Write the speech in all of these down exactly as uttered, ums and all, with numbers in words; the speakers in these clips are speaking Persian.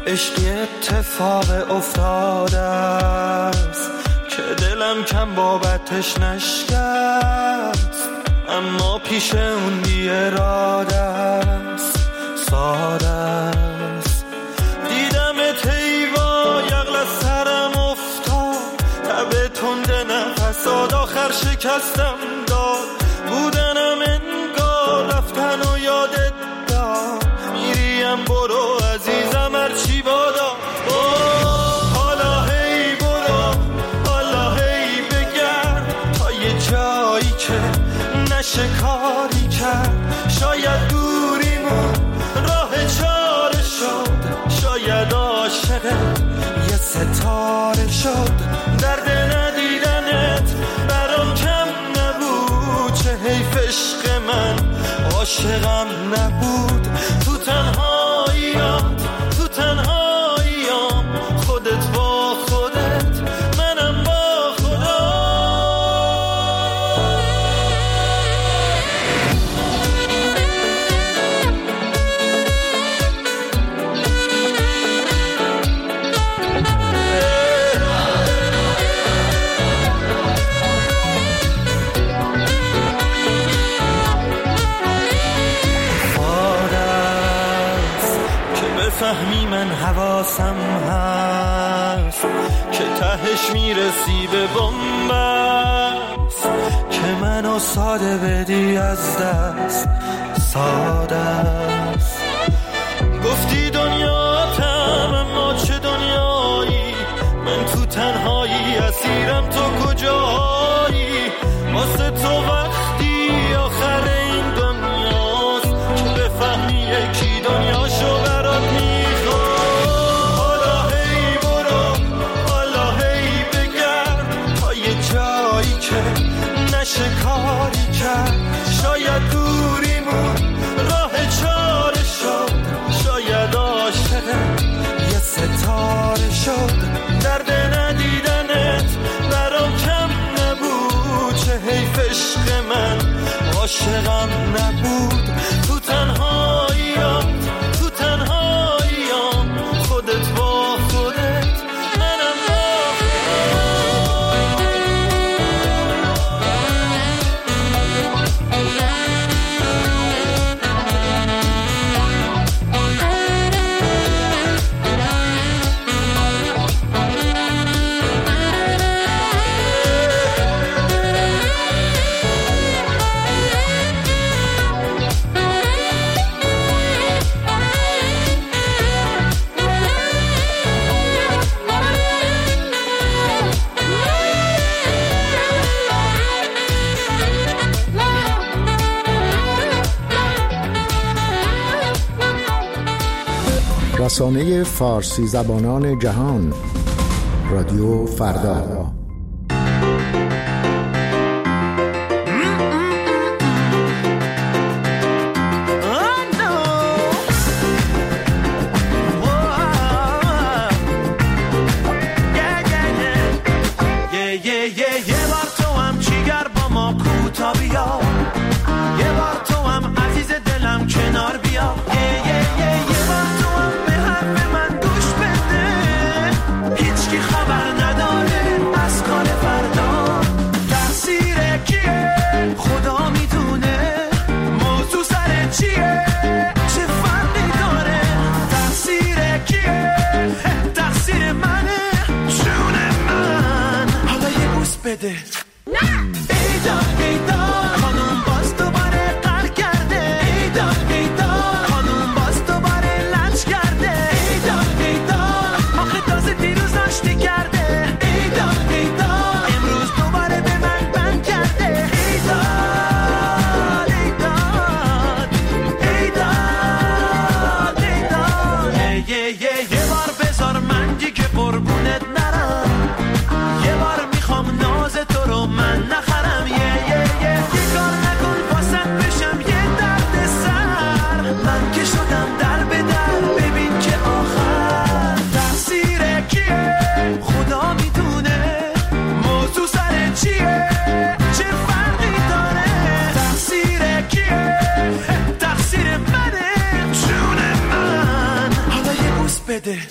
عشقی اتفاق افتاده است که دلم کم بابتش نشکست، اما پیش اون بی اراده است، ساده است. دیدمت ایوا یغل از سرم افتاد، تب تنده نفساد آخر شکستم داد. بودنم انگار رفتن و یادت داد، میریم برو عزیزم هرچی بادا. حالا هی برو، حالا هی بگرد تا یه جایی که نشه کاری کرد. شاید دوریمون راه چاره شد، شاید عاشق یه ستاره شد. درد ندیدنت برام کم نبود، چه حیف عشق من عاشقم نبود. تو تنهاییات، تو تنهاییام، خودت با خودت منم با خدا. فهمی من حواسم هست که تهش میرسی به بنبست، که منو ساده بدی از دست، ساده است. گفتی دنیاتم اما چه دنیایی، من تو تنهایی اسیرم تو کجایی. واسه تو وقتی آخر این دنیاست که بفهمی یکی دنیاشو برات میخواد. حالا هی برو، حالا هی بگرد تا یه جایی که نشه کاری کرد. شاید دوریمون راه چاره شد، شاید عاشق یه ستاره شد. درد ندیدنت برام کم نبود، چه حیف عشق من عاشقم نبود. تو تنهاییات، تو تنهاییام، خودت با خودت منم با رسانه فارسی زبانان جهان، رادیو فردا. بده ایدا ایدا خانوم باز دوباره قهر کرده. ایدا ایدا خانوم باز دوباره لنج کرده. ایدا ایدا آخه تازه دیروز آشتی کرده. ایدا ایدا امروز دوباره به من بند کرده. ایدا ایدا ایدا ایدا یه یه یه بار بذار من دیگه قربونت نرم. یه بار میخوام ناز تو رو من نخرم. یه یه یه یه کار نکن واسط بشم یه درد سر. من که شدم در به در ببین که آخر تقصیر کیه خدا میدونه. موضوع سر چیه چه فرقی داره. تقصیر کیه تقصیر منه جون من. حالا یه بوس بده.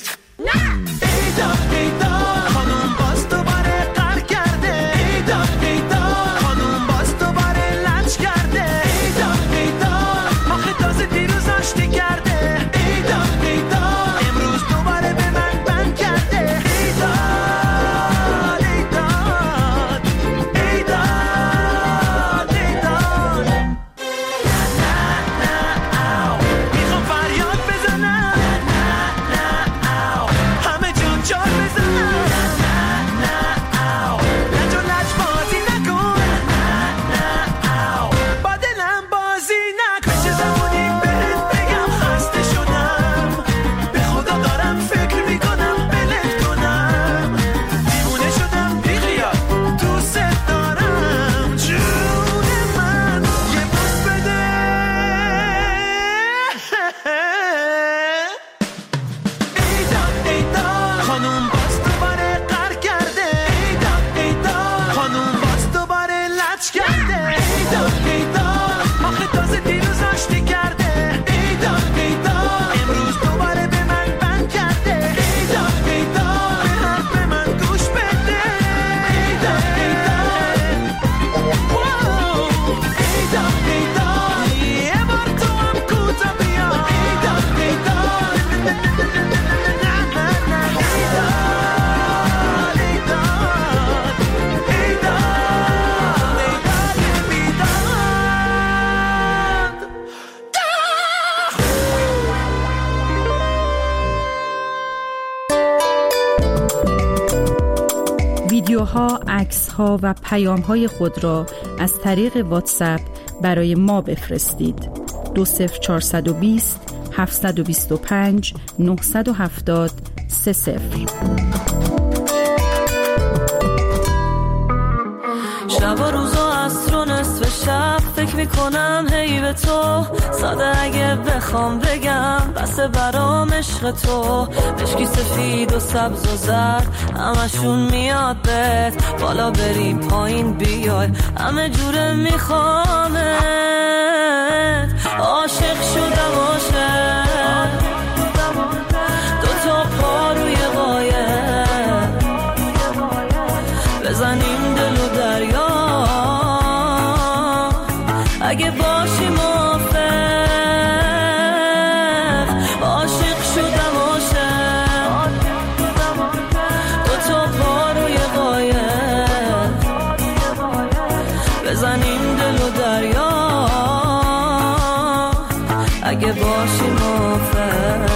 ویدیوها، عکس‌ها و پیام‌های خود را از طریق واتساپ برای ما بفرستید. دو صفر چهارصد و بیست هفتصد و بیست و پنج نهصد و هفتاد سه صفر. شب و روز و عصر و نصف شب فکر میکنم هی به تو، ساده اگه بخوام بگم بسه برام عشق تو. مشکی سفید و سبز و زرد همشون میاد بهت، بالا بری پایین بیای همه جوره میخوامت. عاشق شدم عاشق، دو تا پا روی قایق، بزنیم دل و دریا اگه باشی موافق. عاشق شدم عاشق، دو تا پا روی قایق، بزنیم دل و دریا اگه باشی موافق.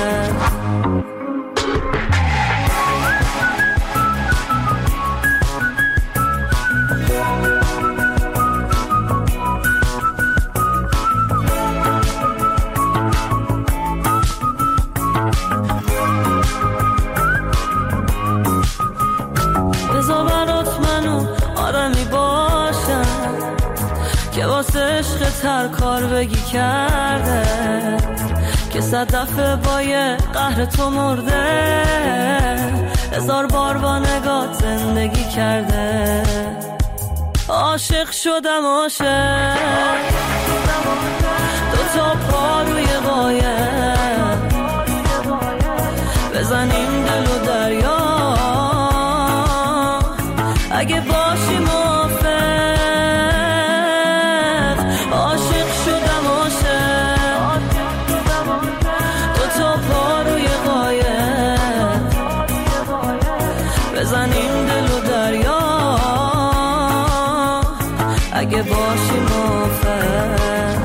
که واسه عشق تر کار بگی کرده، که صد دفعه با یه قهر تو مرده، هزار بار با نگات زندگی کرده. عاشق شدم عاشق، دو تا پا روی قایق، بزنیم دل و دریا اگه باشی موافق. عاشق شدم عاشق، دو تا پا روی قایق، بزنیم دل و دریا اگه باشی موافق.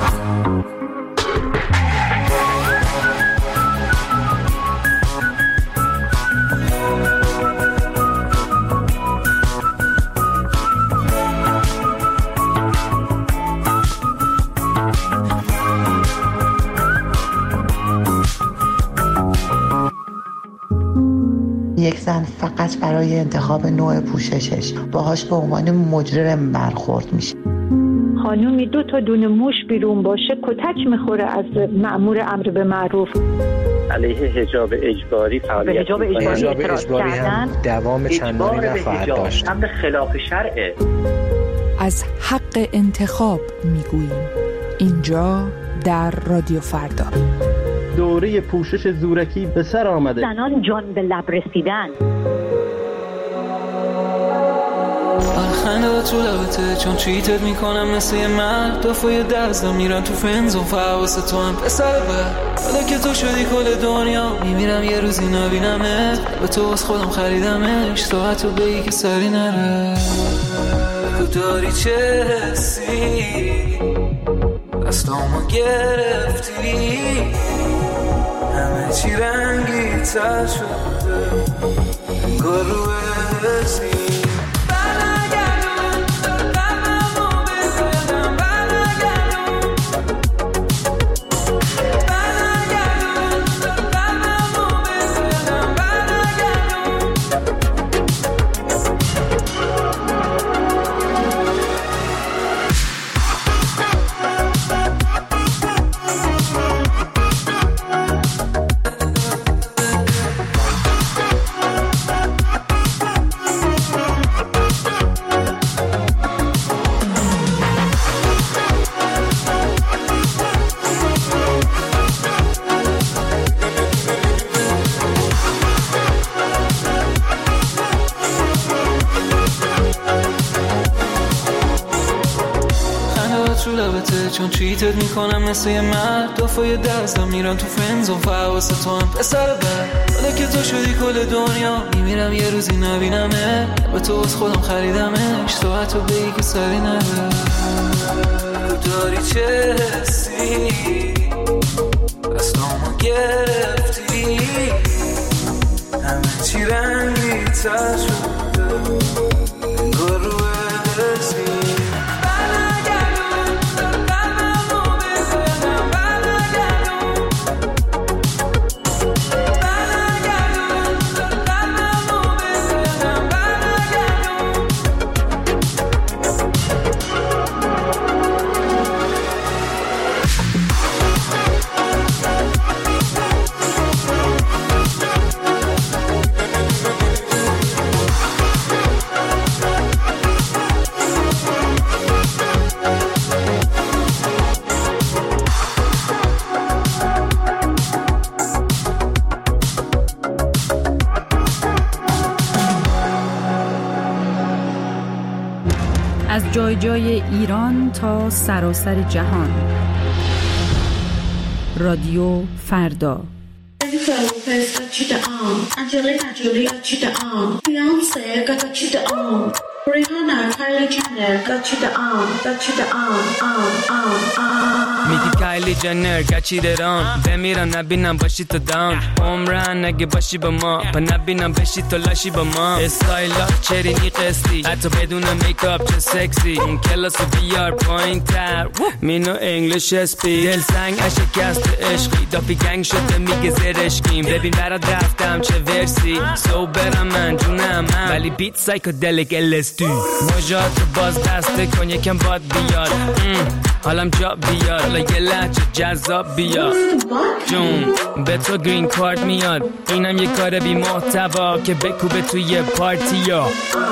یک زن فقط برای انتخاب نوع پوششش باهاش به عنوان مجرم برخورد میشه. خانومی دو تا دونه موش بیرون باشه کتک میخوره از مأمور امر به معروف. علیه حجاب اجباری فعالیت حجاب اجباری, حجاب اجباری هم دوام چندانی نخواهد داشت. امر خلاف شرعه. از حق انتخاب میگوییم اینجا در رادیو فردا. دوره پوشش زورکی به سر آمده. زنان جان به لب رسیدن. خنده تو لبته چون چیتت میکنم مثل یه مرد دفعه دزدم میرم تو فنزون فحواست تو هم پسر بر حالا که تو شدی کل دنیا میمیرم یه روزی نبینمت به تو از خودم خریدمش تو حتی بگی که سری نره بگو داری چه حسی دستامو گرفتی همه چی رنگی تر شده انگار رو حسی چون چیتت میکنم مثل یه مرد دفعه دزدم میرم تو فنزون فحواست تو هم پسر بر حالا که تو شدی کل دنیا میمیرم یه روزی نبینمه به تو از خودم خریدمش تو حتی بگی که سری نره داری چه حسی دستامو گرفتی همه چی رنگی تر شده انگار رو حسی از جای جای ایران تا سراسر جهان. رادیو فردا. میگی کایلی جنر گچی دران بمیرم نبینم باشی تو دان عمرن نگه باشی با ما پا نبینم بشی تو لاشی با ما استایلا چرینی قسطی حتی بدون میکاپ چه سکسی اون کلاس بیار پایین تر مینو انگلیش اسپی دل سنگ اشکست عشقی دافی گنگ شده میگه زرشکیم ببین برات رفتم چه ورسی سو برم من جونم من ولی بیت سایکودلیک الستو مجات باز دسته کن یکم باد بیاد حالم جا بیاد حالا یه لحچه جذاب بیاد جون به تو گرین کارت میاد اینم یه کار بی محتوا که بکوبه توی پارتی ها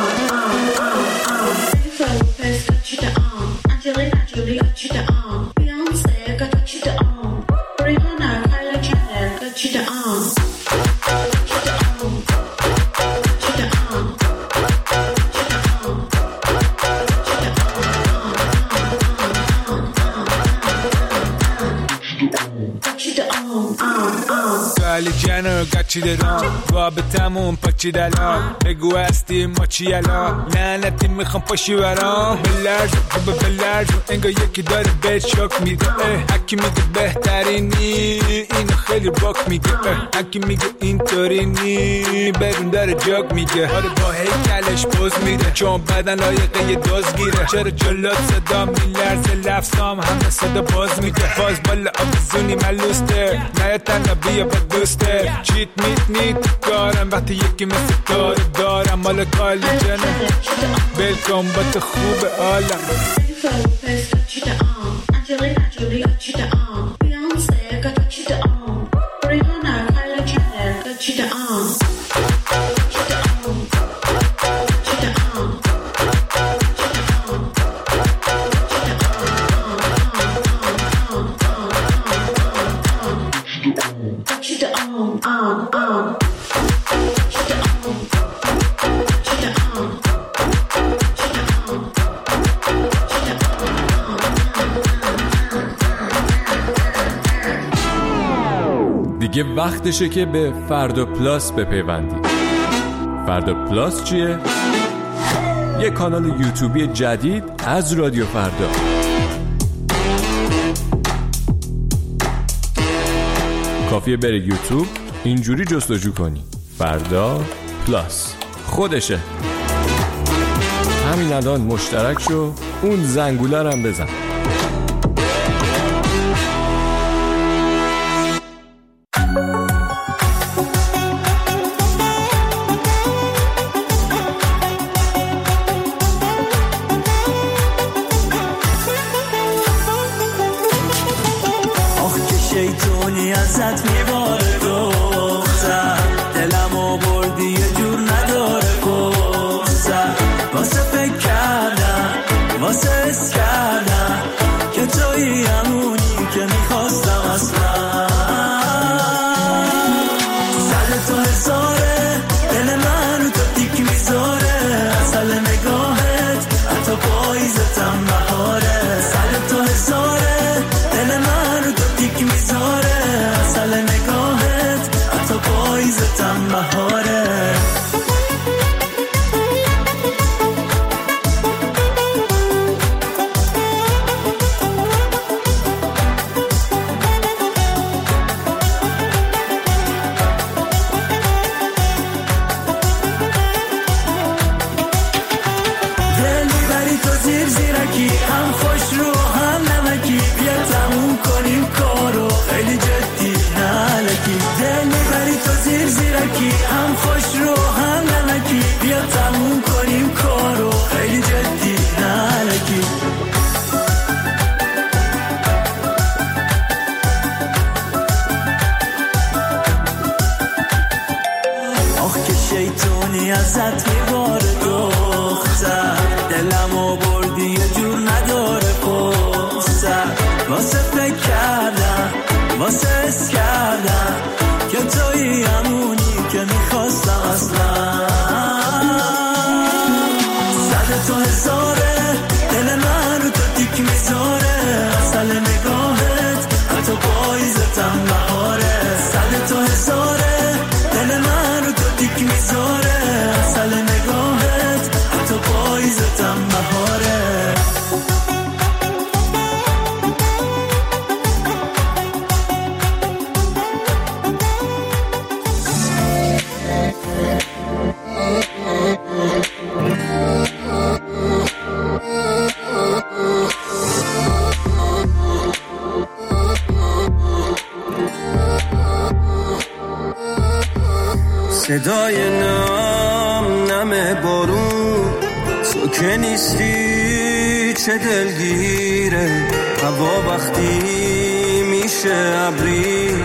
کالی جنر گچی دران رابطمون پاچی دلان بگو هستی ما چی الان لعنتی میخوام پاشی برام بلرز و بلرز انگار یکی داره بهت شک میده حکی میگه بهترینی اینو خیلی باک میگه حکی میگه اینطوری نی بدون داره جاگ میگه آره با هیکلش پوز میده چون بدن لایقه یه دوز گیره چرا جلات صدا میلرزه لفظام همه صدا باز میده باز بالا آبزونی ملوسته نه تنها بیا با دوسته چیت میت نیت کارم وقتی یکی مثل دار دارم مال کالی جنم بلکن با تو خوب عالم Thank you. دیگه وقتشه که به فردا پلاس بپیوندید. فردا پلاس چیه؟ یه کانال یوتیوبی جدید از رادیو فردا. کافیه بری یوتیوب، اینجوری جستجو کنی فردا پلاس، خودشه. همین الان مشترک شو، اون زنگوله رو هم بزن. شیطونی ازت میباره دختر، دلمو بردی یه جور نداره گفتر. واسه فکر کردم، واسه حس کردم که تویی همونی که میخواستم اصلا. سر تو هزاره، دل من رو تو دیک میذاره. اصل نگاهت حتی پاییزتم بهاره. سر تو هزاره، دل من رو تو دیک میذاره. اصل نگاهت حتی پاییزتم بهاره. دل میبری تو زیر زیرکی، هم خوش رو هم نمکی. بیا تموم کنیم کارو خیلی جدی نالکی. دل میبری تو زیر زیرکی، هم خوش رو هم نمکی. بیا تموم کنیم کارو خیلی جدی نالکی. آخ که شیطونی ازت میباره دختر، دلمو بردی یه جور نداره پستر. واسه فکر کردم، واسه حس کردم که تویی همونی که میخواستم اصلا. صد تو هزاره، دل من رو تو دیک میذاره. اصل نگاهت حتی پاییزتم بهاره. صد تو هزاره، دل من رو تو دیک میذاره. اصل نگاهت حتی پاییزتم بهاره. صدای نم نم بارون، تو که نیستی چه دلگیره. هوا وقتی میشه ابری،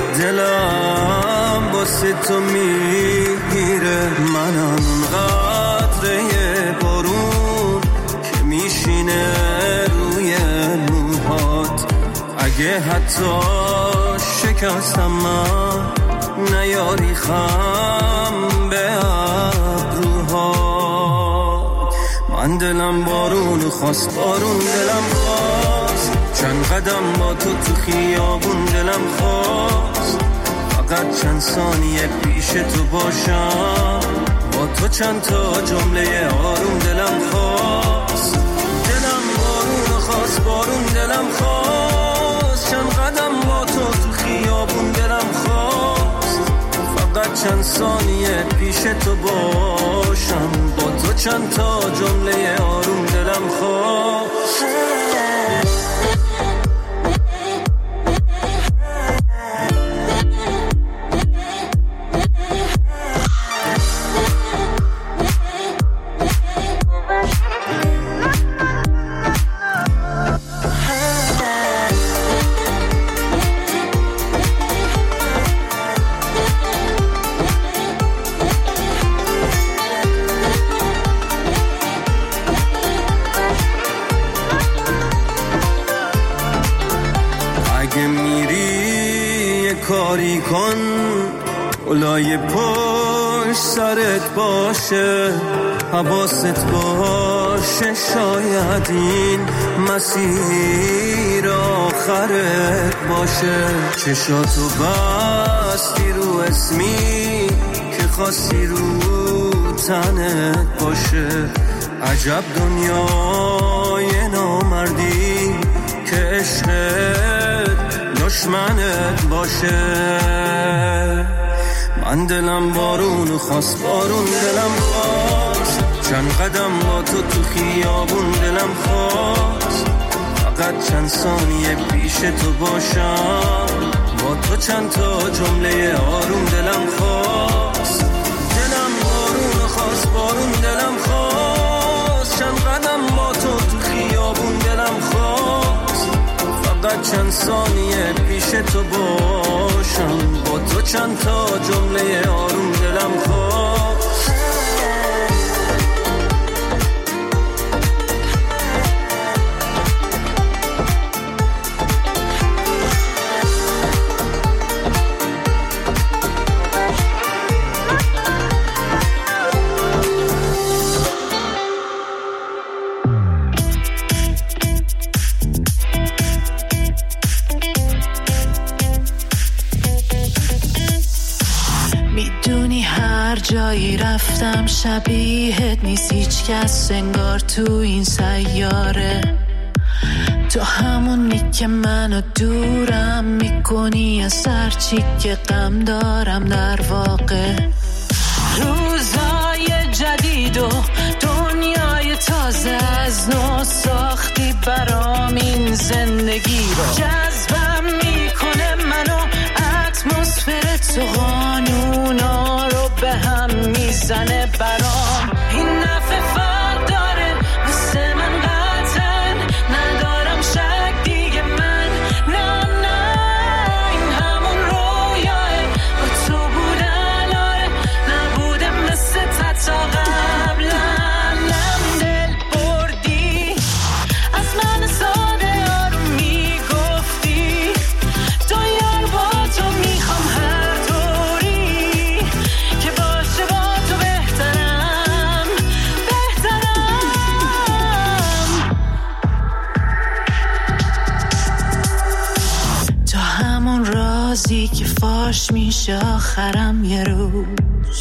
دلم واسه تو میگیره. منم قطره بارون که میشینه روی موهات. اگه حتی شکستم من، نیاری خم به ابروها. من دلم بارون خواست، بارون دلم خواست. چند قدم با تو تو خیابون دلم خواست. فقط چند ثانیه پیش تو باشم، با تو چند تا جمله آروم دلم خواست. دلم بارون خواست، بارون دلم خواست. چند قدم با تو تو خیابون دلم خواست. فقط چند ثانیه پیش تو باشم، با تو چند تا جمله آروم دلم خواست. گلای پشت سرت باشه، حواست باشه، شاید این مسیر آخرت باشه. چشاتو بستی رو اسمی که خواستی رو تنت باشه. عجب دنیای نامردی که عشقت دشمنت باشه. من دلم بارون خواست، بارون دلم خواست، چند قدم با تو تو خیابون دلم خواست. فقط چند ثانیه پیش تو باشم، با تو چند تا جمله آروم دلم خواست. دلم بارون خواست، بارون دلم خواست، چند قدم با تو تو خیابون دلم خواست. فقط چند ثانیه پیش تو باشم، با تو چند تا جمله آروم دلم خواست. جایی رفتم شبیهت نیست هیچ کس انگار تو این سیاره. تو همونی که منو دورم میکنی از هر چی که غم دارم. در واقع روزای جدید و دنیای تازه از نو ساختی برام این زندگی رو. جذبم میکنه منو اتمسفر تو، قانونا رو به هم میزنه برام. این نفع فرق داره مثل من قطعا، ندارم شک دیگه من. نه نه این همون رویاه با تو بودن، آره نبوده مثل تا قبلا. نم دل بردی از من ساده آروم میگفتی، تو یار با تو میخوام هر طوری که باشه با تو بهترم بهترم. تو همون رازی که فاش میشه آخرم یه روز.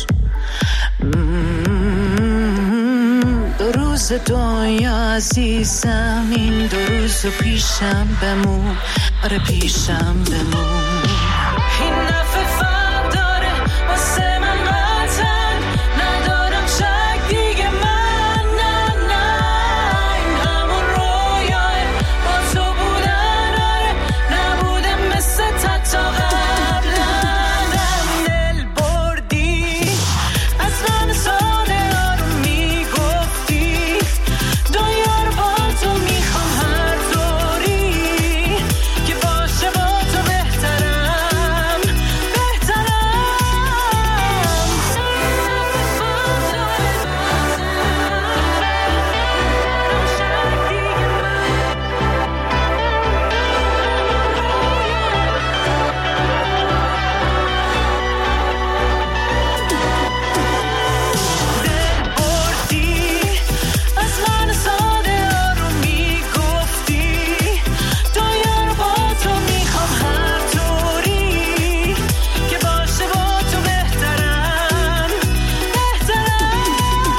دو روز دنیا عزیزم، این دو روز پیشم بمون، آره پیشم بمون. این نفع فرق داره واسه من قطعا، ندارم شک دیگه من. نه نه این همون رویاه با تو بودن، آره نبوده مثل تا قبلا. نم دل بردی از من ساده آروم میگفتی، دنیا رو با تو میخوام هر طوری که باشه با تو بهترم بهترم. بردی از من ساده آروم میگفتی، دنیا رو با تو میخوام هر طوری که باشه با تو بهترم بهترم.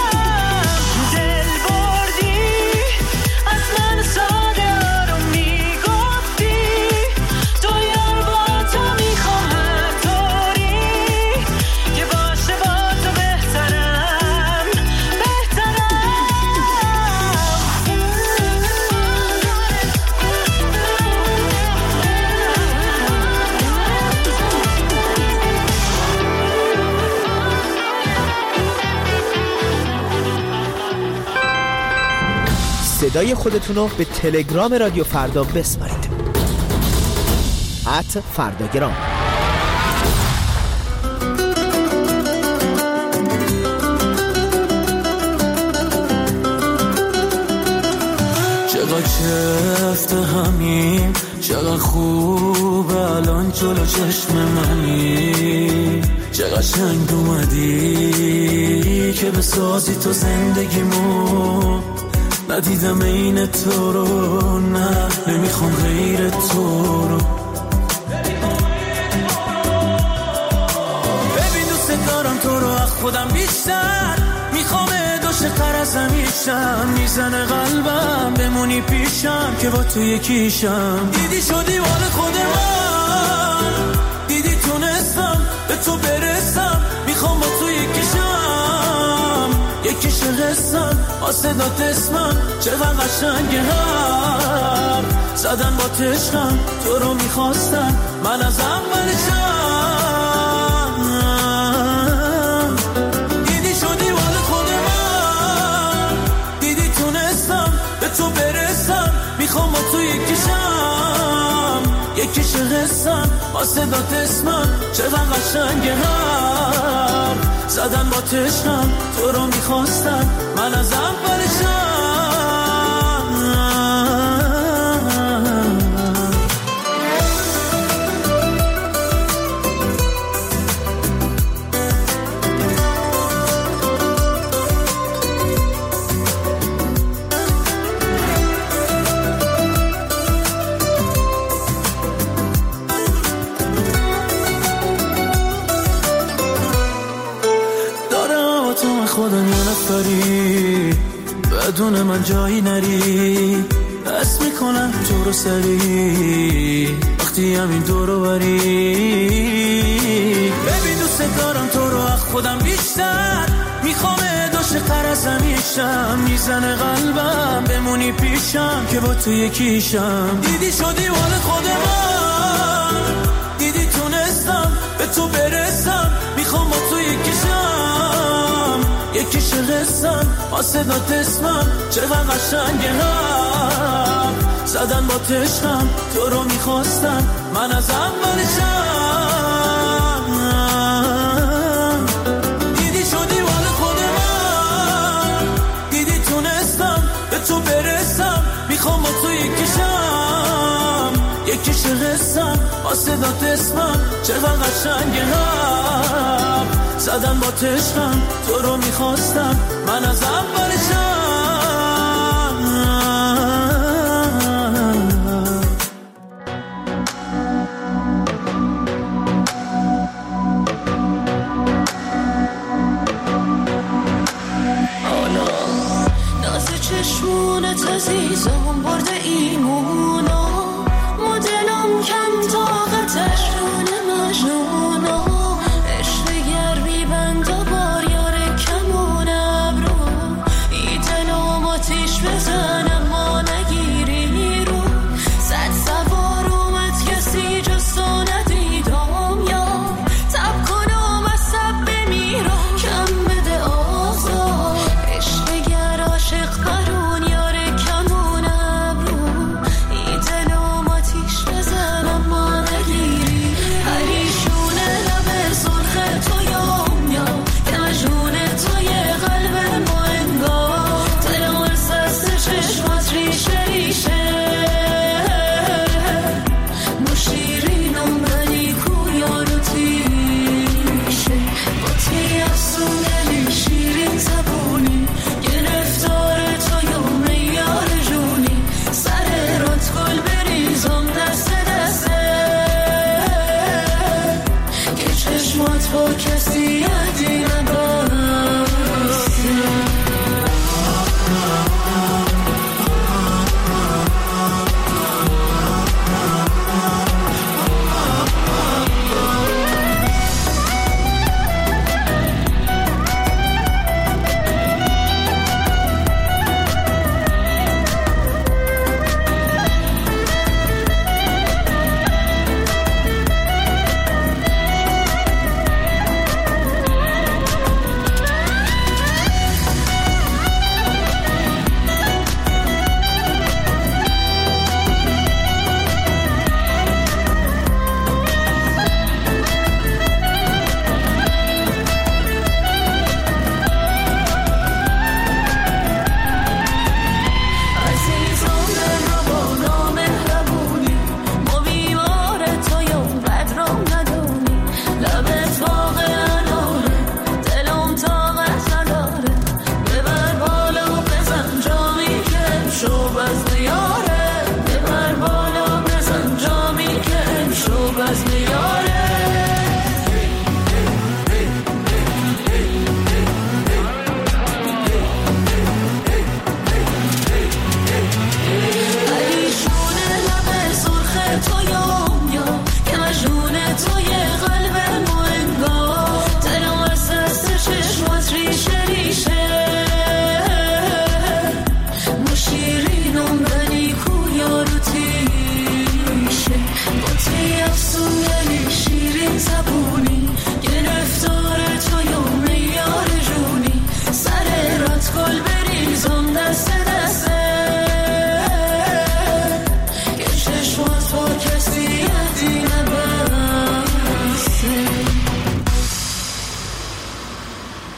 دل بردی از من ساده آروم میگفتی، دنیا رو با تو میخوام هر طوری که باشه با تو بهترم بهترم. صدای خودتون رو به تلگرام رادیو فردا بسپارید. ات فرداگرام. چقدر چفت همین، چقدر خوب الان جلو چشم منی. چه قشنگ اومدی که بسازی تو زندگیمو. ندیدم این تو رو، نه نمیخوام غیر تو رو. ببین دوست دارم تو رو از خودم بیشتر، میخوام عاشق‌تر از همیشم. میزنه قلبم بمونی پیشم که با تو یکیشم. دیدی شدی مال خود من، دیدی تونستم به تو برسم. میخوام با تو یکیشم، یکیش قسم آسدات اسمم. چقدر قشنگه هم زدن با تشکم. تو رو میخواستم من از اولشم. تو برسم، میخوام با تو یکیشم، یکیش قسم آسدات اسمم. چقدر قشنگه هم زدن با تشکم. تو رو میخواستم من از اولشم. خودم یه نفری بدون من جایی نری. دست میکنم تو رو سری وقتی همین دورو بری. ببین دوست دارم تو رو از خودم بیشتر، میخوام عاشق‌تر از همیشم. میزنه قلبم بمونی پیشم که با تو یکیشم. دیدی شدی مال خود من، دیدی تونستم به تو برسم. میخوام با تو یکیشم، یکیش قسم آسدات اسمم. چقدر قشنگه هم زدن با تشکم. تو رو میخواستم من از اولشم. دیدی شدی مال خود من، دیدی تونستم به تو برسم. میخوام با تو یکیشم، یکیش قسم آسدات اسمم. چقدر قشنگه هم زدن با تشکم. تو رو میخواستم من از اولشم. ناز چشمونت عزیزم برده ایمونا. مدلم کم طاقتش رون مجنونا. بزنم ما نگیری رو صد سوار اومد کسی جستو ندیدم. یا تب کنم از سب بمیرم کم بده آزار. عشق گر عاشق پرون یار کمونم رو. ای دلم آتیش بزنم ما نگیری. پریشونه لب سرخ تو یام یا که مجنون توی قلب ما انگار. چشمات ریشه ریشه مشیرینم ولی کویارو تیشه. با تی افسونری شیرین زبونی گرفتار تویم یار جونی. سر رات گل بریزم دست دسته که چشمات با کسی یادی نباسته.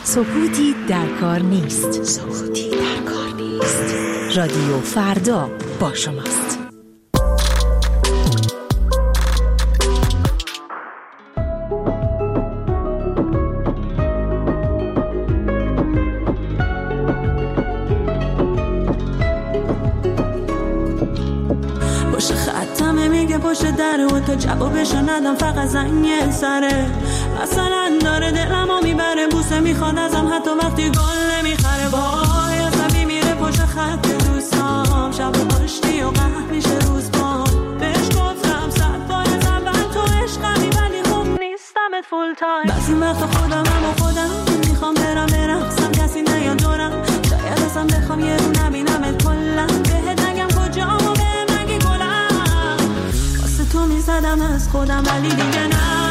سکوتی در کار نیست. سکوتی در کار نیست. رادیو فردا با شماست. باشه ختمه میگه پشت دره و تا جوابشو ندم فقط زنگ سره. مثلا داره دلمو میبره بوسه میخواد ازم حتی وقتی گل نمیخره. وای عصبی میره پشت خط دوستام شب و پشتی و قهر میشه روز با بهش گفتم صد بار از اول تو عشقمی ولی خوب نیستمت فول تایم. بعضی وقتا خودم هم و خودم میخوام برم برقصم کسی نیاد دورم. شاید اصلا بخوام یه رو نبینمت کلم بهت نگم کجام و بهم نگی گلم. واسه تو میزدم از خودم ولی دیگه نه.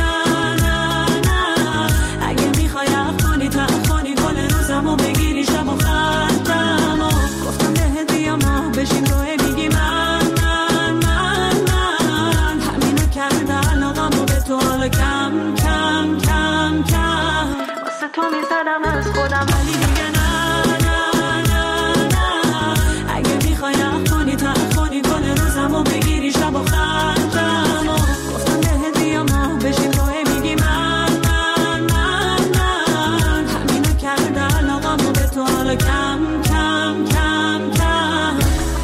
و بگیری شب و خندم و گفتم بهت بیام ما بشیم روی میگی من من من من همینو کرده علاقم و به تو حالا کم کم کم کم. واسه تو میزدم از خودم ولی دیگه نه نه نه نه. اگه میخوای عقل کنی تا کنی گل روزم و بگیری شب و خندم و گفتم بهت بیام ما بشیم روی میگی من من من من همینو کرده تو حالا کم کم کم کم.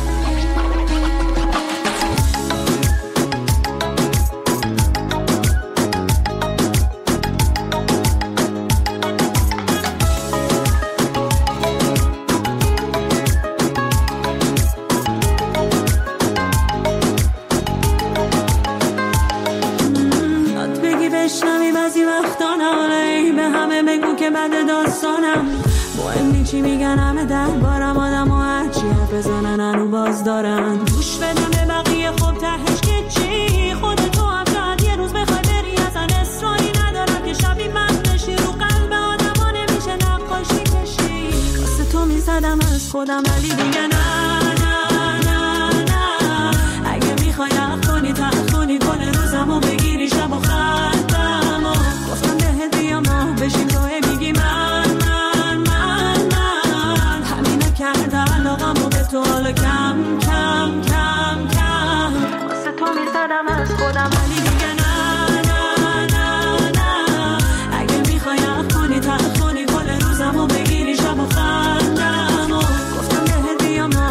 یاد بگی بشنوی بعضی وقتا ناله به همه بگو که بده داستانم. مهم چی میگن همه در بارم آدم و هرچی حرف بزنن هنو باز دارن. گوش بدم به بقیه خب تهش که چی خودتو هم شاید یه روز بخوای بری ازن اصراری ندارم که شبی من بشی رو قلب آدم ها نمیشه نقاشی کشی. واسه تو میزدم از خودم ولی دیگه نه نه نه نه. اگه میخوای عقل کنی تلخ کنی کل روزم و بگیری شب و خندم و گفتم بهت بیام ما بشیم روی میگی من تو حالا کم کم کم کم. واسه تو میزدم از خودم ولی دیگه نه نه نه نه. اگه میخوای عقل کنی تلخ کنی کل روزم و بگیری شب و خندم و گفتم بهت بیام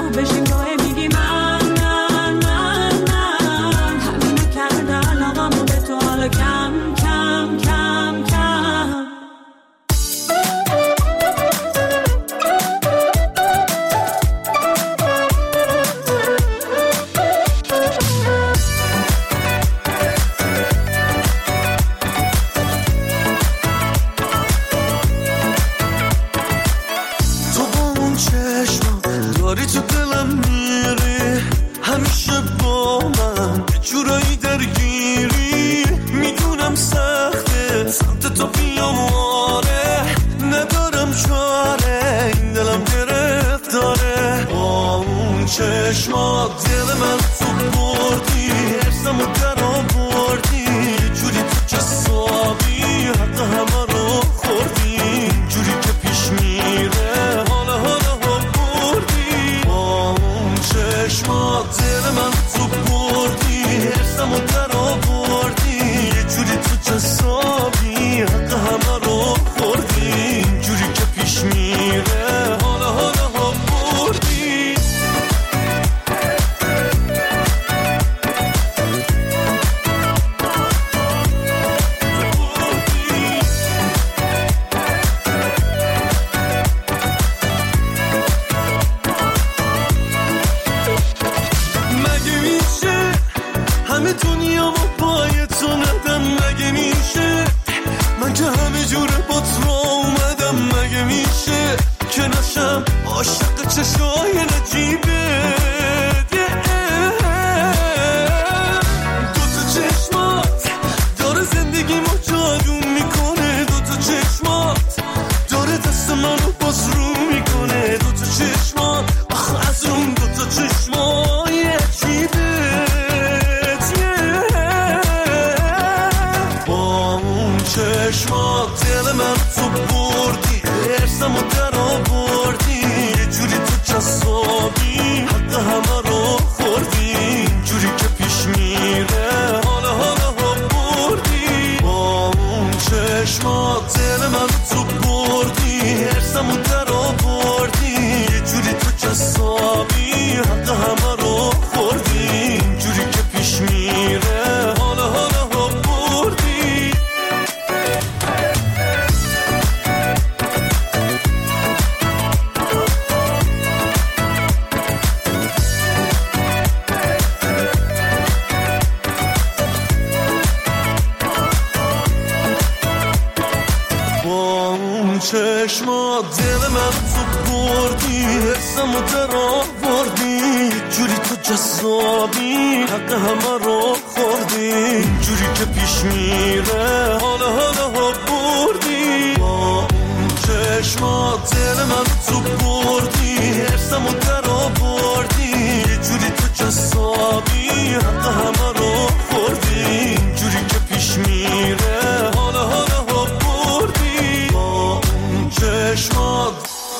اون چشما دل من تو بردی، حسمو در آوردی، جوری تو جذابی حق همه رو خوردی، جوری که پیش میره حالا حالا ها بردی. با اون چشما دل من تو بردی، حسمو در آوردی، جوری تو جذابی حق همه رو خوردی، جوری که پیش میره حالا حالا ها بردی. با اون چشما.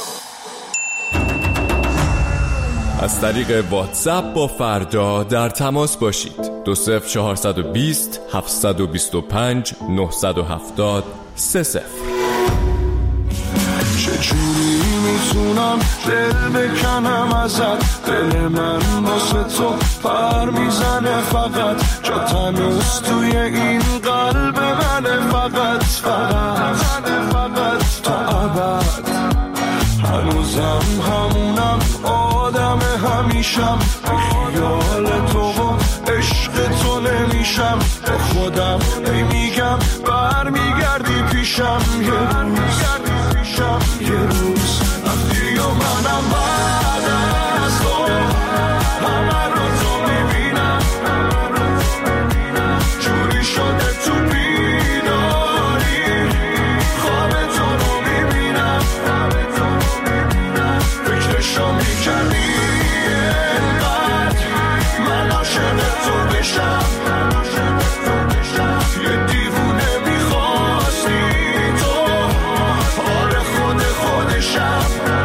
از طریق واتساپ با فردا در تماس باشید. دو صفر چهارصد و بیست هفتصد و بیست و پنج نهصد و هفتاد سه صفر. چجوری میتونم دل بکنم ازت، دل من واسه تو پر میزنه فقط، جا تنوز توی این قلب منه فقط فقط فقط تا ابد. هنوزم همونم آدم همیشم، خیال تو و عشق تو نمیشم، با خودم نمیگم برمیگردی پیشم، یه روز پیشم یه روز رفتی و منم بعد از تو همه رو تو میبینم، جوری شده تو بیداری خواب تو رو میبینم، فکرشو میکردی اینقدر من عاشق تو بشم، یه دیوونه میخواستی تو، آره خود خودشم.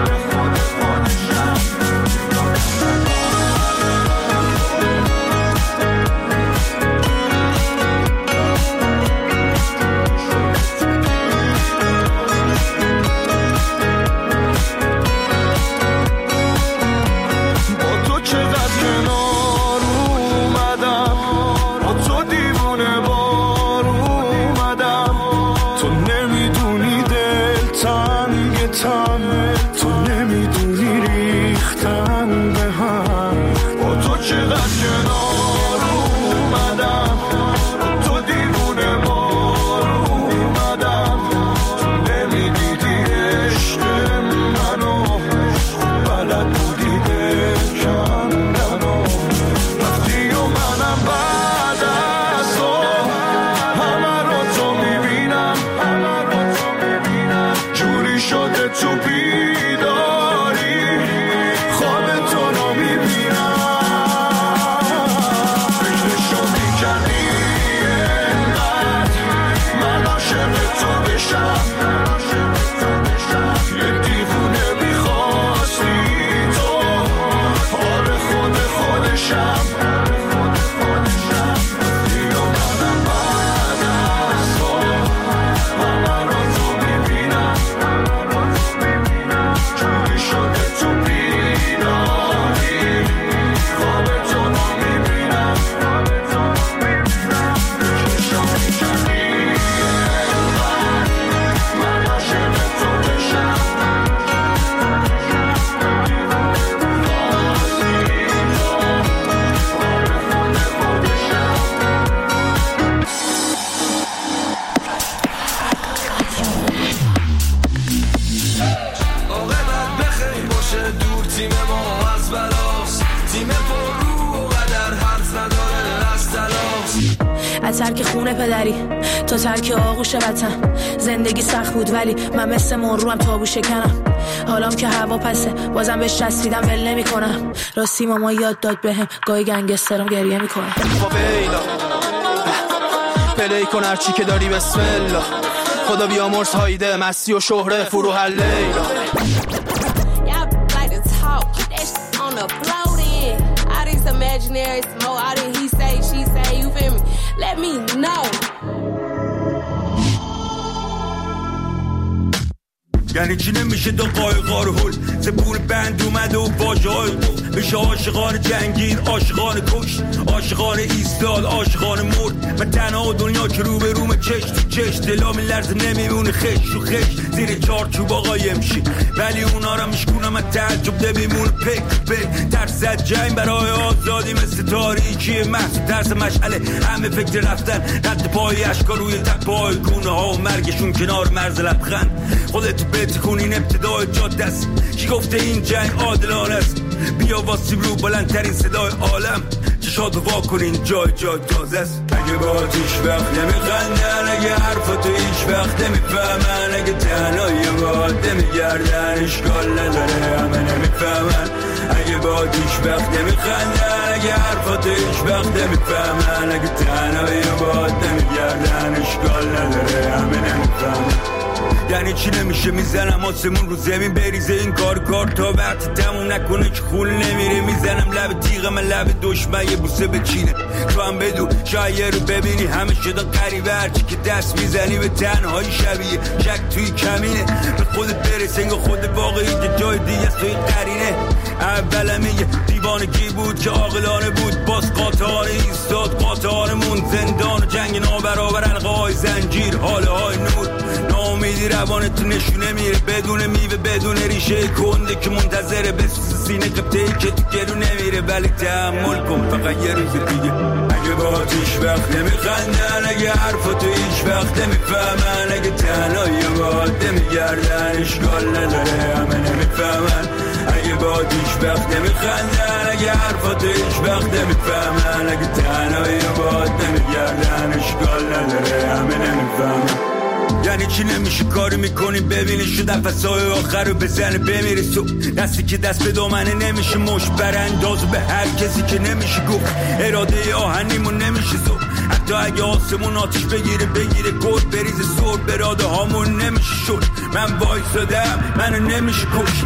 ترک خونه پدری تا ترک آغوش وطن، زندگی سخت بود ولی من مثل مروم تابو شکنم، حالام که هوا پسه بازم بهش چسبیدم ول نمی کنم، راستی ماما یاد داد بهم گاهی گنگسترم گریه میکنه. فاویلا پلی کن هرچی که داری بسم الله، خدا بیامرز هایده مستی و شهره فروح لیلا. Imaginary smoke, all that he say, she say, you feel me? Let me know. یعنی چی نمیشه دو قایقا رو هل زبور بند اومده و واژه های دو میشه عاشقان جنگین عاشقان کش عاشقان ایستاد عاشقان مرد من تنها دنیا که رو به روم چش تو چش دلا میلرزه نمیمونه خش و خش زیر چارچوب آقا یمشی ولی اونا رو میشکونم من تعجب نمیمونه پک پک ترس جنگ برای آزادی مثل تاریکی محصول ترس مشعله همه فکر رفتن رد پای اشکار روی تک پای گونه ها و مرگشون کنار مرز لبخند خودتو بتکون این ابتدای جاده است کی گفته این جنگ عادلانه است بیا واسیم رو بلندترین صدای عالم چشاتو وا کنین جای جای تازه است اگه با هیچ وقت نمیخندن اگه حرفاتو هیچ وقت نمیفهمن اگه تنهایی باید نمیگردن اشکال نداره همه نمیفهمن اگه با هیچ وقت نمیخندن اگه حرفاتو هیچ وقت نمیفهمن اگه تنهایی باید نمیگردن اشکال نداره همه نمیفهمن یعنی چی نمیشه میزنم آسمون رو زمین بریزه این کار کار تا وقت تموم نکنه که خون نمیره میزنم لب تیغ من لب دشمن یه بوسه بچینه تو هم بدو شاید رو ببینی همه شده قریبه هرچی که دست میزنی به تنهایی شبیه شک توی کمینه به خودت برس انگاه خود واقعی که جای دیگه است توی قرینه اولم یه دیوانگی بود که عاقلانه بود باز قاطعانه ایستاد قاطعانمون زندان و جنگ نابرابر حلقه های زنجیر حاله های نور ناامیدی روانت نشونه میره بدون میوه بدون ریشه کنده که منتظره به سینه قبطه‌ای که تو گلو نمیره ولی تحمل کن فقط یه روز دیگه اگه با هیچ وقت نمیخندن اگه حرفاتو هیچ وقت نمیفهمن اگه تنهایی باید نمیگردن اشکال نداره همه نمیفهمن اگه با هیچ وقت نمیخندن اگه حرفاتو هیچ وقت نمیفهمن اگه تنهایی باید نمیگردن اشکال نداره همه نمیفهمن یعنی چی نمیشه کاری میکنیم ببینی شو نفسای آخر رو بزنه بمیره سو دستی که دست به دامنه نمیشه مش برانداز به هر کسی که نمیشه گفت اراده آهنیمون نمیشه زو حتی اگه آسمون آتش بگیره بگیره گل بریزه سر براده هامون نمیشه شد من وایسادم منو نمیشه کش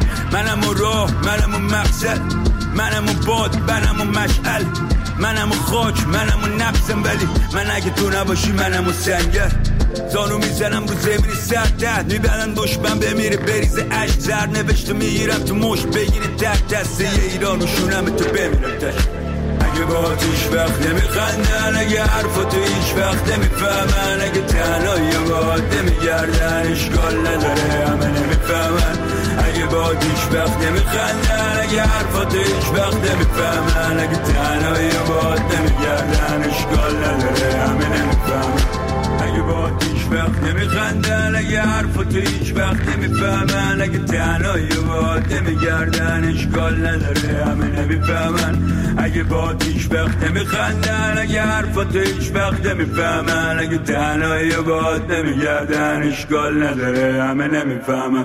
منم و راه منم و مقصد منم و باد منم و مشعل منم و خاک منم و نفسم ولی من اگه تو نباشی منم و سنگر زانو میزنم رو زمین سر ده میبرن دشمن بمیره بریزه عشق زر نوشته میگیرم تو مش بگیره تک دسته یه ایران و شونم تو بمیرم تش اگه با هیچ وقت نمیخندن اگه حرفاتو هیچ وقت نمیفهمن اگه تنهایی باید نمیگردن اشکال نداره همه نمیفهمن اگه با هیچ وقت نمیخندن اگه حرفاتو هیچ وقت نمیفهمن اگه تنهایی باید نمیگردن اشکال نداره همه نمیفهمن اگه با هیچ وقت نمیخندن اگه حرفاتو هیچ وقت نمیفهمن اگه تنهایی باید نمیگردن اشکال نداره همه نمیفهمن اگه با هیچ وقت نمیخندن اگه حرفاتو هیچ وقت نمیفهمن اگه تنهایی باید نمیگردن اشکال نداره همه نمیفهمن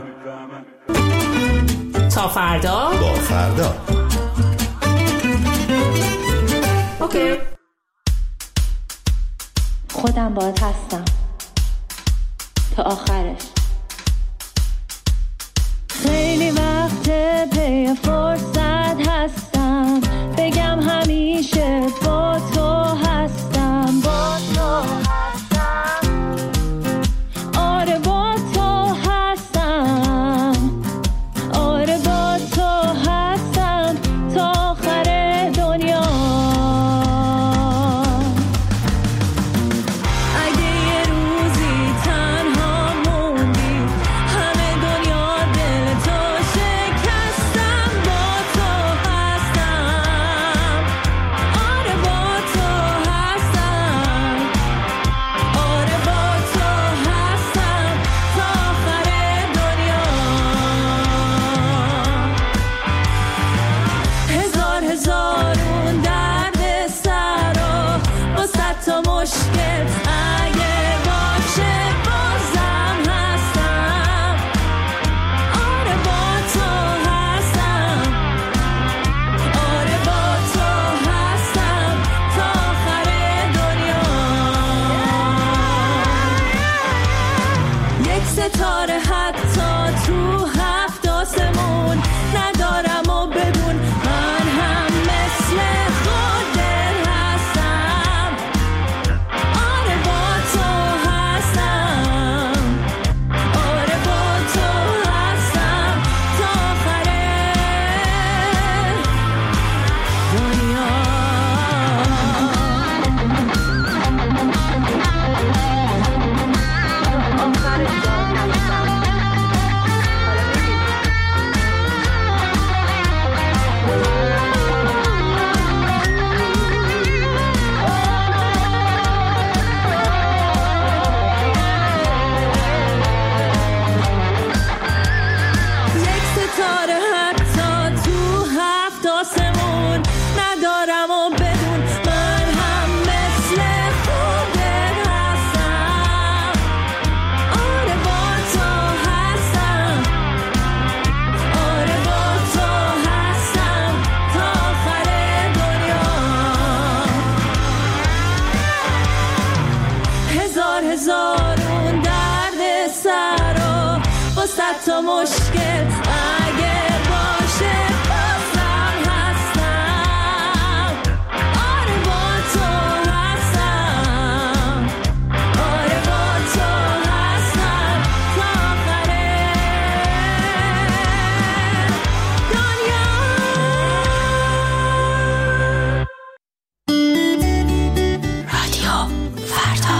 تا فردا با فردا اوکی خودم باید هستم تا آخرش خیلی وقت پی فرصت هستم بگم همیشه با تو هستم با تو هستم آره با تو هستم آره با تو هستم تا آخر دنیا مشکل اگه باشه بازم هستم آره با تو هستم آره با تو هستم تا آخر دنیا یک ستاره حتی تو هفت آسمون ندارم و بدون من هم مثل خودت آره با تو صد تا مشکل اگر باشه بازم هستم. آره با تو هستم، آره با تو هستم تا آخر دنیا. رادیو فردا.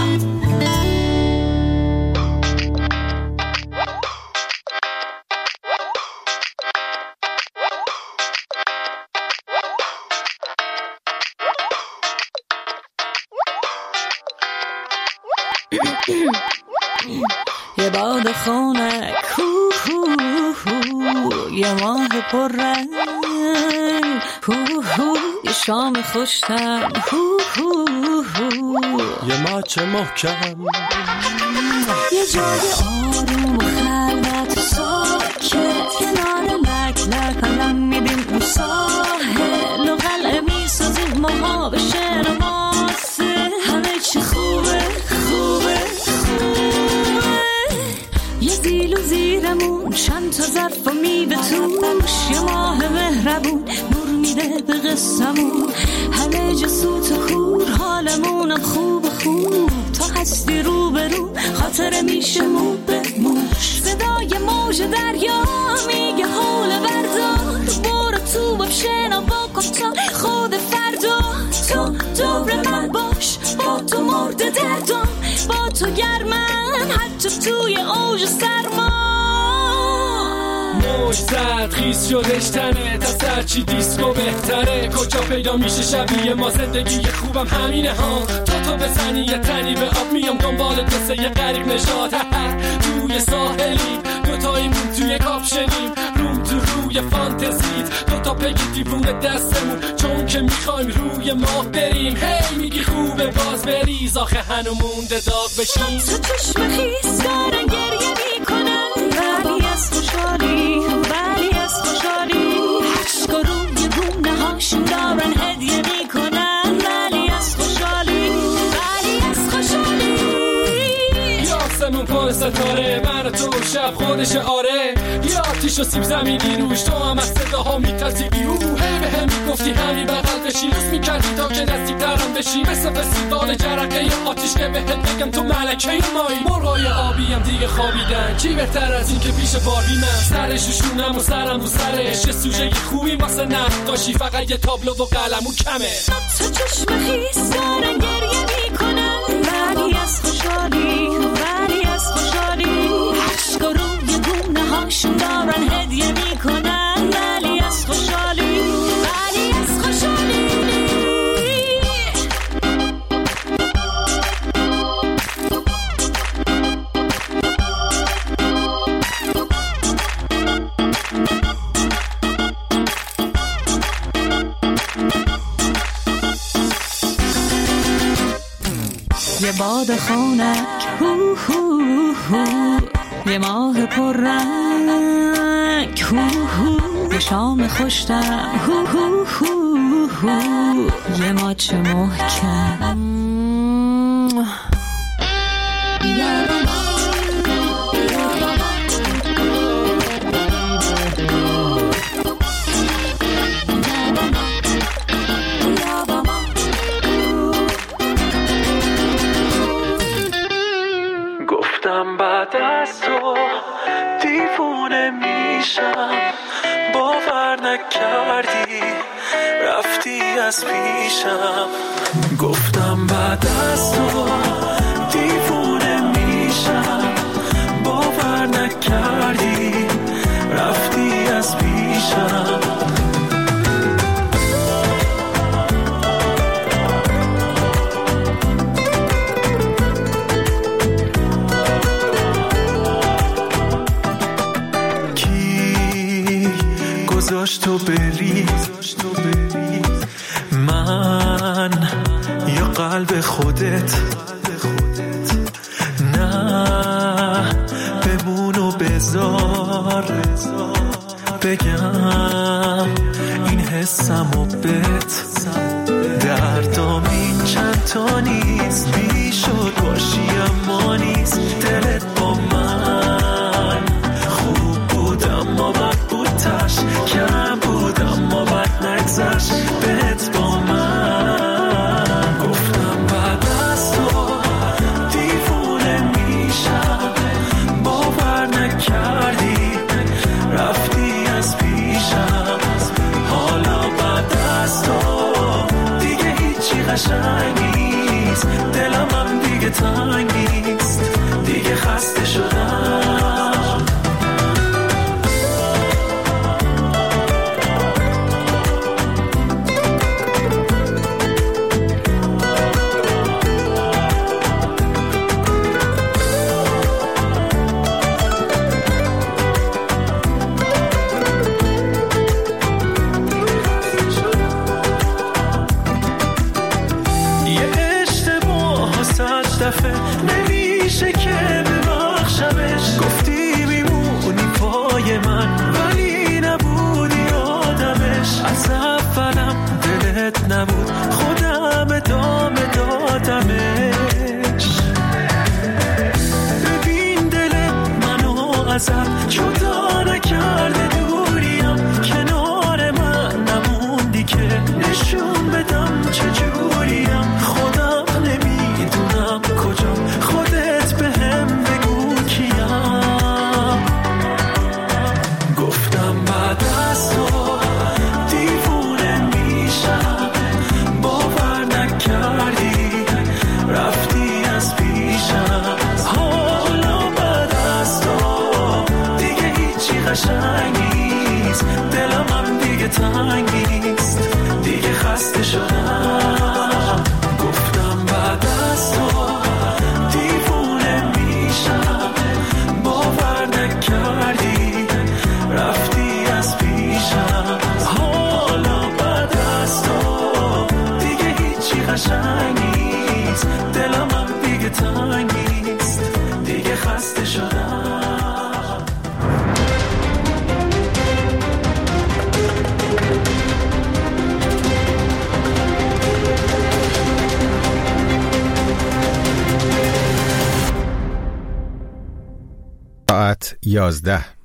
یه باد خونک هو هو هو، یه ماه پر رنگ هو هو، یه شام خوشتم هو هو هو، یه ماچ محکم، یه جای آروم و خلوت و ساکت کنار لک لک الان میدیم اون ساحل و قلعه میسازیم ماها به شعر و ماسه. همه چی خوبه خوبه خوبه، یه زیل و زیرمون چند تا ظرف و میوه توش، یه ماه مهربون نور میده به قصمون. همه جا سوت و کور حالمونم خوب خوب، تا هستی رو به رو خاطره میشه مو به موش. صدای موج دریا میگه حول بردار، برو تو باب شنا بکن تا خود فردا. تو دور من باش، با تو مرد دردم، با تو گرمن حتی توی اوج سرما. موج زد خیز شدش تنه، تا سرچی دیسکو بهتره. کجا پیدا میشه شبیه ما، زندگی خوبم همینه ها. تا تو بزنی یه تنی به آب میام دنبالت مثل یه غریق نژاد. توی ساحلی دوتاییمون توی کاپشنیم، روم تو روی فانتزیت دوتا پگی دیوونه دستمون، چون که میخوایم روی ماه بریم. هی میگی خوبه باز بریز، آخه هنو مونده داغ بشیم. تو چشم خیس دارن گریه میکنن، ولی از خوشحالی ولی از خوشحالی عشق روی گونه هاشون دارن هدیه میکنن، ولی از خوشحالی ولی از خوشحالی. یاسمون پر ستاره، من و تو شب خودش آره، یا آتیش و سیب زمینی روش، تو هم از صداها میتازی بیرو. هی به هم میگفتی همین بغل بشی، لوس میکردی تا که نزدیک ترم بشی، مثل فستیوال جرقه یا آتیش که بهت بگم تو ملکه مایی. مرغای آبی هم دیگه خوابیدن، چی بهتر از این که پیش باربی من سرش شونم و سرم رو سرش. یه سوژه خوبی واسه نقاشی، فقط یه تابلو و قلمو کمه. تو چشم خیس دارن گریه میکنن، ولی از خوشحالی ولی از خوشحالی عشق روی گونه هاشون دارن هدیه میکنن، ولی از خوشحالی ولی از خوشحالی. یه باد خونک هو هو هو، یه ماه پر رنگ هو هو، یه شام خوشتم هو هو هو هو، یه ماچ محکم. گفتم بعد از تو دیوونه میشم، باور نکردی رفتی از پیشم. گفتم بعد از تو دیوونه میشم، باور نکردی رفتی از پیشم. گذاشت تو بری من یا قلب خودت، نه بمون و بذار بگم این حسم و بت. دردام این چند تا نیست، بیشد باشی اما نیست. دلت با من خوب قشنگیست، دلم هم دیگه تنگیست، دیگه خسته شدم. نمیشه که ببخشمش، گفتی میمونی پای من ولی نبودی آدمش. از اولم دلت نبود، خودم ادامه دادمش. ببین دل منو ازت جدا نکرده، دوریم کنار من نموندی که نشون بدم چجوریم. خودم نمیدونم کجام، خودت به هم بگو کیم. گفتم بعد از تو دیوونه میشم، باور نکردی رفتی از پیشم. حالا بعد از تو دیگه هیچی قشنگ نیست، دلم هم دیگه تنگیست، دیگه خسته شدم. گفتم بعد از تو دیوونه میشم، باور نکردی رفتی از پیشم. حالا بعد از تو دیگه هیچی قشنگ نیست، دلم هم دیگه تنگیست، دیگه خسته شدم. ساعت یازده